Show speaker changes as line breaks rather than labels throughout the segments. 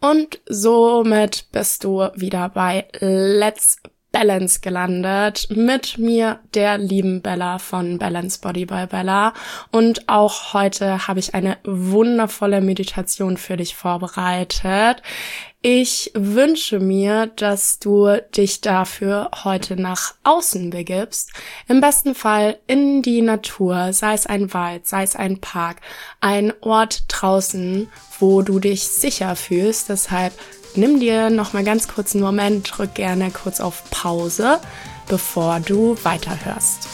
Und somit bist du wieder bei Let's Balance gelandet mit mir, der lieben Bella von Balance Body by Bella. Und auch heute habe ich eine wundervolle Meditation für dich vorbereitet. Ich wünsche mir, dass du dich dafür heute nach außen begibst. Im besten Fall in die Natur, sei es ein Wald, sei es ein Park, ein Ort draußen, wo du dich sicher fühlst. Deshalb nimm dir noch mal ganz kurz einen Moment, drück gerne kurz auf Pause, bevor du weiterhörst.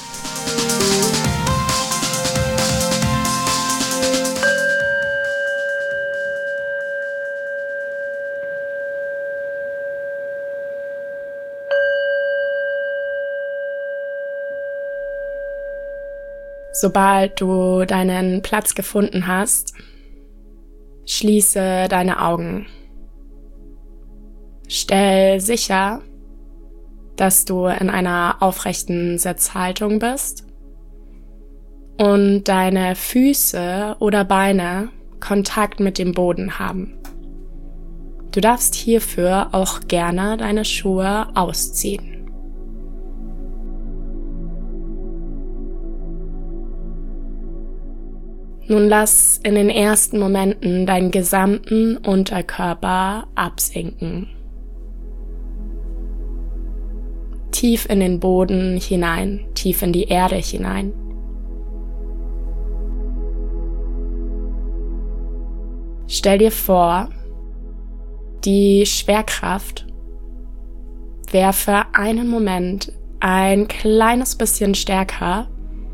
Sobald du deinen Platz gefunden hast, schließe deine Augen. Stell sicher, dass du in einer aufrechten Sitzhaltung bist und deine Füße oder Beine Kontakt mit dem Boden haben. Du darfst hierfür auch gerne deine Schuhe ausziehen. Nun lass in den ersten Momenten deinen gesamten Unterkörper absinken. Tief in den Boden hinein, tief in die Erde hinein. Stell dir vor, die Schwerkraft wäre für einen Moment ein kleines bisschen stärker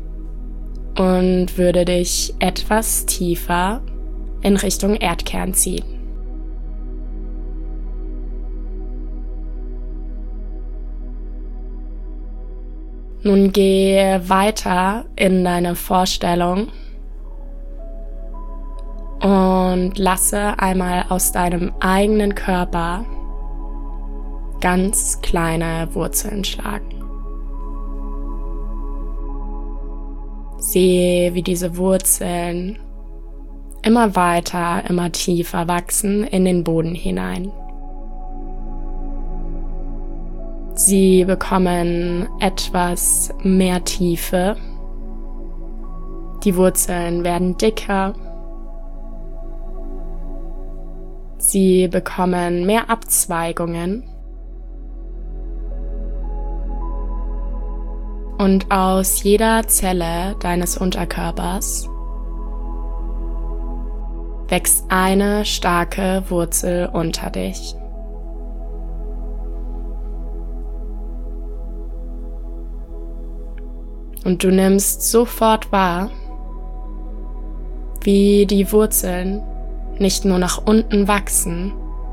und würde dich etwas tiefer in Richtung Erdkern ziehen. Nun geh weiter in deine Vorstellung und lasse einmal aus deinem eigenen Körper ganz kleine Wurzeln schlagen. Sehe, wie diese Wurzeln immer weiter, immer tiefer wachsen in den Boden hinein. Sie bekommen etwas mehr Tiefe. Die Wurzeln werden dicker. Sie bekommen mehr Abzweigungen. Und aus jeder Zelle deines Unterkörpers wächst eine starke Wurzel unter dich. Und du nimmst sofort wahr, wie die Wurzeln nicht nur nach unten wachsen,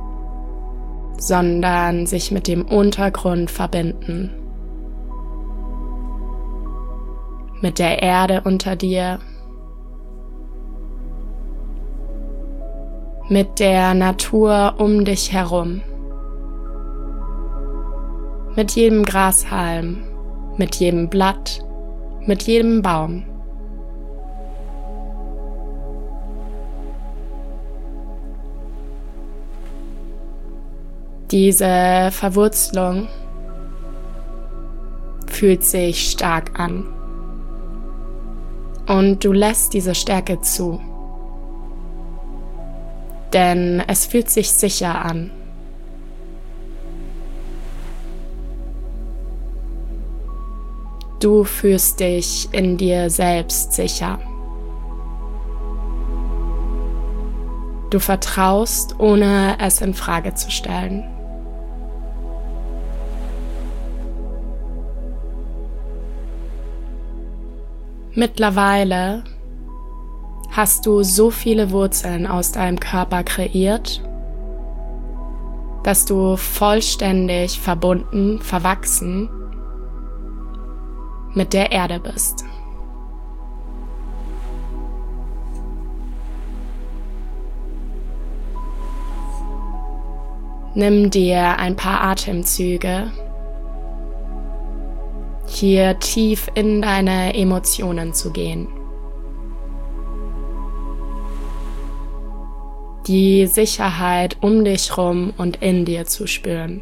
sondern sich mit dem Untergrund verbinden. Mit der Erde unter dir, mit der Natur um dich herum, mit jedem Grashalm, mit jedem Blatt, mit jedem Baum. Diese Verwurzelung fühlt sich stark an. Und du lässt diese Stärke zu, denn es fühlt sich sicher an. Du fühlst dich in dir selbst sicher. Du vertraust, ohne es in Frage zu stellen. Mittlerweile hast du so viele Wurzeln aus deinem Körper kreiert, dass du vollständig verbunden, verwachsen mit der Erde bist. Nimm dir ein paar Atemzüge, hier tief in deine Emotionen zu gehen. die Sicherheit um dich rum und in dir zu spüren.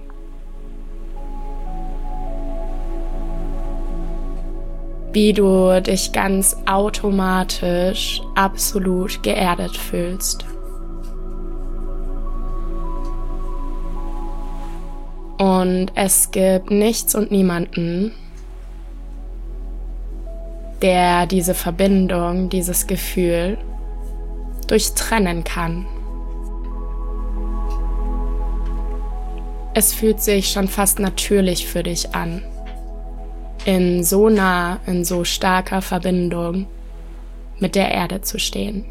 Wie du dich ganz automatisch absolut geerdet fühlst. Und es gibt nichts und niemanden, der diese Verbindung, dieses Gefühl durchtrennen kann. Es fühlt sich schon fast natürlich für dich an, in so starker Verbindung mit der Erde zu stehen.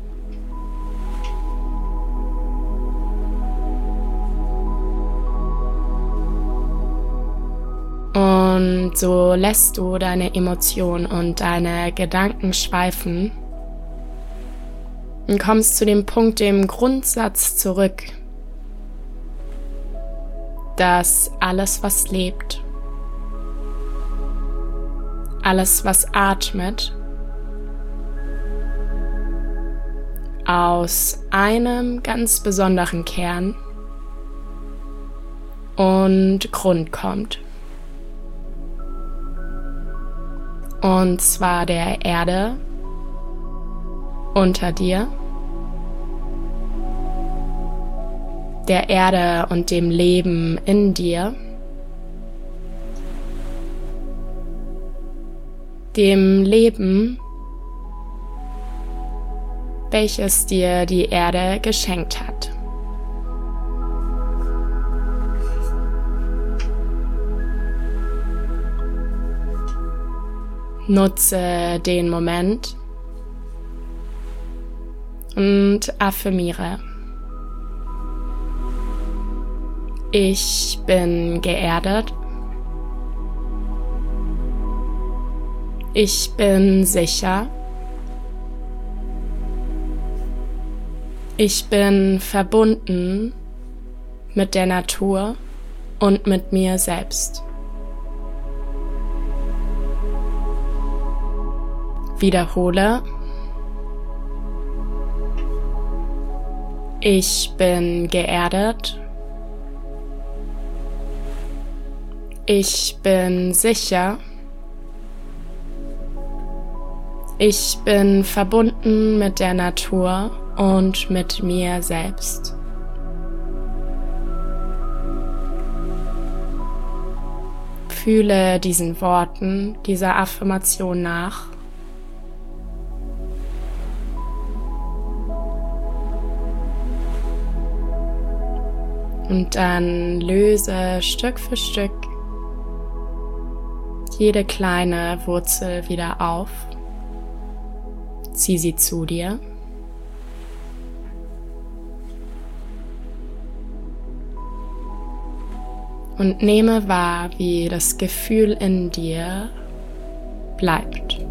Und so lässt du deine Emotionen und deine Gedanken schweifen und kommst zu dem Punkt, dem Grundsatz zurück, dass alles, was lebt, alles, was atmet, aus einem ganz besonderen Kern und Grund kommt. Und zwar der Erde unter dir, der Erde und dem Leben in dir, dem Leben, welches dir die Erde geschenkt hat. Nutze den Moment und affirmiere: Ich bin geerdet. Ich bin sicher. Ich bin verbunden mit der Natur und mit mir selbst. Wiederhole: Ich bin geerdet. Ich bin sicher. Ich bin verbunden mit der Natur und mit mir selbst. Fühle diesen Worten, dieser Affirmation nach. Und dann löse Stück für Stück jede kleine Wurzel wieder auf. Zieh sie zu dir. Und nehme wahr, wie das Gefühl in dir bleibt.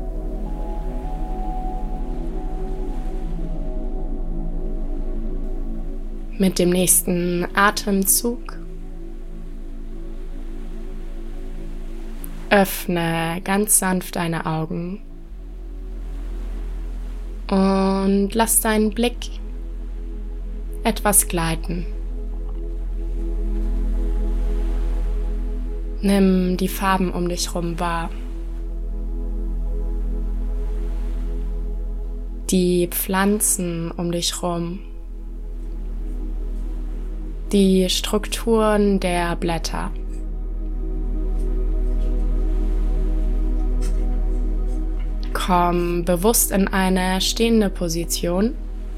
Mit dem nächsten Atemzug öffne ganz sanft deine Augen und lass deinen Blick etwas gleiten. Nimm die Farben um dich herum wahr. Die Pflanzen um dich herum. Die Strukturen der Blätter. Komm bewusst in eine stehende Position.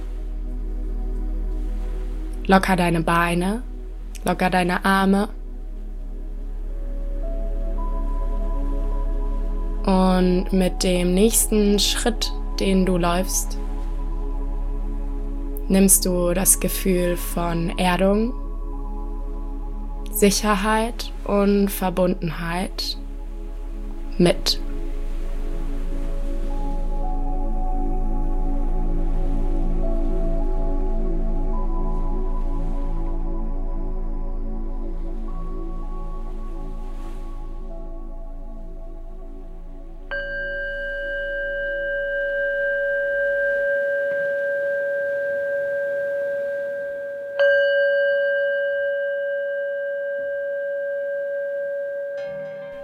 Locker deine Beine, locker deine Arme. Und mit dem nächsten Schritt, den du läufst, nimmst du das Gefühl von Erdung, Sicherheit und Verbundenheit mit.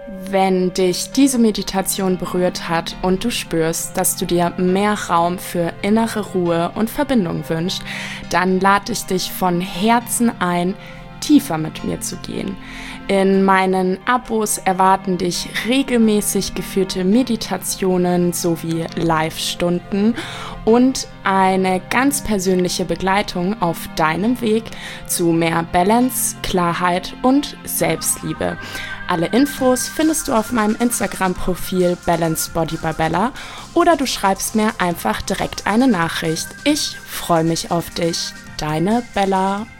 Wenn dich diese Meditation berührt hat und du spürst, dass du dir mehr Raum für innere Ruhe und Verbindung wünschst, dann lade ich dich von Herzen ein, tiefer mit mir zu gehen. In meinen Abos erwarten dich regelmäßig geführte Meditationen sowie Live-Stunden und eine ganz persönliche Begleitung auf deinem Weg zu mehr Balance, Klarheit und Selbstliebe. Alle Infos findest du auf meinem Instagram-Profil Balance Body by Bella oder du schreibst mir einfach direkt eine Nachricht. Ich freue mich auf dich. Deine Bella.